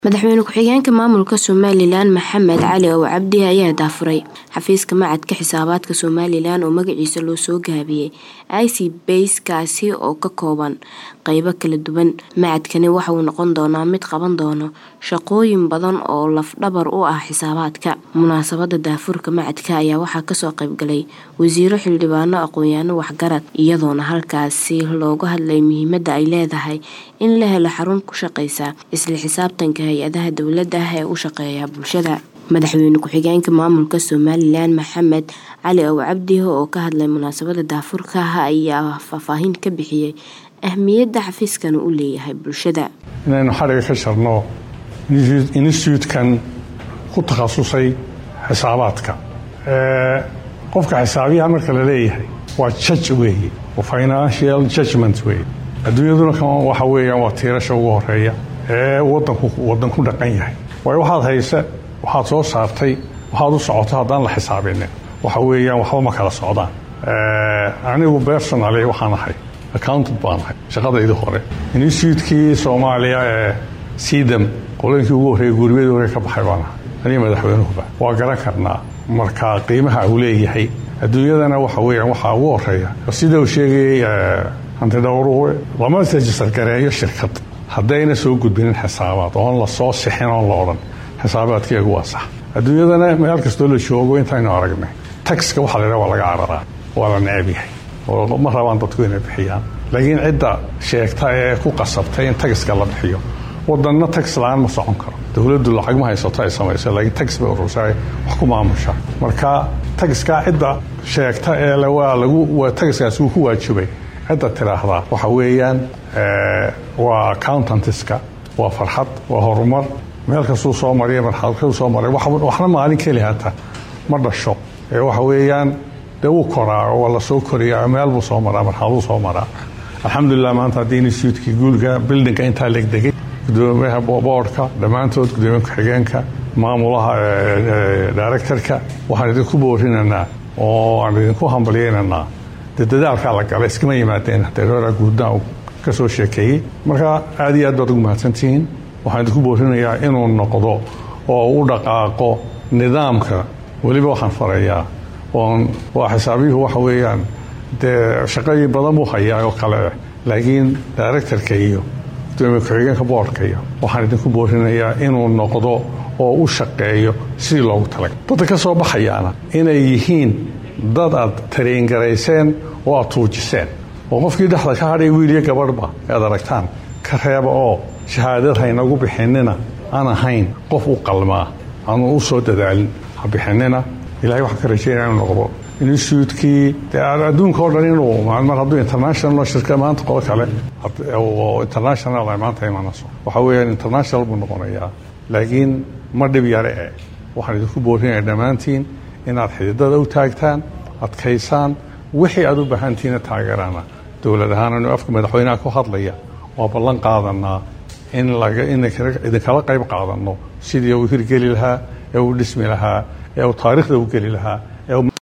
madaxweyne ku-xigeenka maamulka Somaliland Maxamed Cali oo Cabdi ayaa daafuray xafiiska macadka xisaabaadka Somaliland oo magaciisa loo soo gaabiyay ICBase kaasi oo ka kooban qaybo kala duwan. Macadkani waxa uu noqon doonaa mid qaban doono shaqooyin badan oo laf-dhabar u ah xisaabaadka. Munaasabada daafurka macadka ayaa waxaa kasoo qayb galay wasiiro, xildhibaano, aqoon-yahano, waxgarad, iyadoona halkaasi looga hadlay muhiimada ay leedahay in la helo xarun ku shaqeysa isla xisaabtanka hay'adaha dawladda ee u shaqeeya bulshada. Madaxweyne ku-xigeenka maamulka Somaliland Maxamed Cali oo Cabdi oo ka hadlay munaasabada daafurka ayaa faahfaahin ka bixiyay ahmiyadda xafiiskan u leeyahay bulshada. inaynu xariga ka sharno institute-kan ku takhasusay xisaabaadka. qofka xisaabiyaha marka la leeyahay waa judge weeye, waa financial judgment weeye. adduunyaduna waxa weeyaan waa tiirasha ugu horeeya ee wadanku dhaqan yahay. way waxaad haysa, waxaad soo saartay, waxaad u socoto haddaan la xisaabinin waxa weeyaan waxba ma kala socdaan. anigu personally waxaan ahay accountant baan ahay shaqadayda hore. institute-kii Soomaaliya ee siidam qolooyinkii ugu horreeyay guriyada hore ka baxay baan ahay aniga madaxweynuhuba. waa garan karnaa marka qiimaha uu leeyahay adduunyadana waxa weeyaan waxa ugu horeeya sida uu sheegay hantidhawruhu lama register gareeyo shirkad haddayna soo gudbinin xisaabaad oon la soo sixin oon la odhan xisaabaadkeegu waa sax. adduunyadana meel kastoo la joogo intaynu aragnay taxka waxa la yidhaha waa laga cararaa, waa la neceb yahay oo ma rabaan dadku inay bixiyaan. laakiin cidda sheegta ee ku qasabtay in taxka la bixiyo, wadanna tax la-aan ma socon karo. dawladdu lacag ma haysato ay samayso, laakiin tax bay urursaa wax ku maamusha. marka taxka cidda sheegta ee taxkaas uu ku waajibay cidda tiraahdaa waxa weeyaan waa accountantska, waa farxad, waa horumar. meel kastuu soo mariya marxaladkuu soo maray waxna maalin keliya hata ma dhasho. waxa weeyaan dee wuu koraa oo waa la soo koriyaa, meel buu soo maraa, marxaladuu soo maraa. alxamdulilah maanta haddii institute-kii guulka buildingka intaa legdegay, gudoomiyaha boardka dhammaantood, gudoomiyaha ku-xigeenka, maamulaha directorka, waxaan idinku boorinaynaa oo aan idinku hambalyeynanaa dee dadaalkaa la galay iskama yimaadeen dareera guudna uu ka soo sheekeeyey. marka aad iyo aad baad ugu mahadsantihiin. waxaan idinku boorinayaa inuu noqdo oo u dhaqaaqo nidaamka. weliba waxaan farayaa waa xisaabiyuhu waxa weeyaan dee shaqooyin badan buu hayaa oo kale, laakiin directorka iyo gudoomiye ku-xigeenka boardka iyo waxaan idinku boorinayaa inuu noqdo oo u shaqeeyo sidii loogu talagalay. dadka ka soo baxayaana inay yihiin dad aad tariingarayseen oo aad tuujiseen, oo qofkii dhexda ka hadhay wiil iyo gabadhba aad aragtaan ka reeba oo shahaadad haynagu bixinina aan ahayn qof u qalmaa, aanu u soo dadaalin ha bixinina. ilaahay waxaan ka rajeynaya inuu noqdo institute-kii adduunka oo dhan inuu mar hadduu international shirka maanta qolo kale oo international ay maanta imanayso waxa weeyaan international buu noqonayaa. laakiin ma dhib yare waxaan idinku boorinayaa dhammaantiin inaad xididada u taagtaan, adkaysaan, wixii aad u baahantiina taageeraana. dowlad ahaan anu afka madaxweynaha ku hadlaya waa ballan qaadanaa in idinkala qayb qaadanno sidii uu hirgeli lahaa, ee uu dhismi lahaa, ee uu taariikhda u geli lahaa,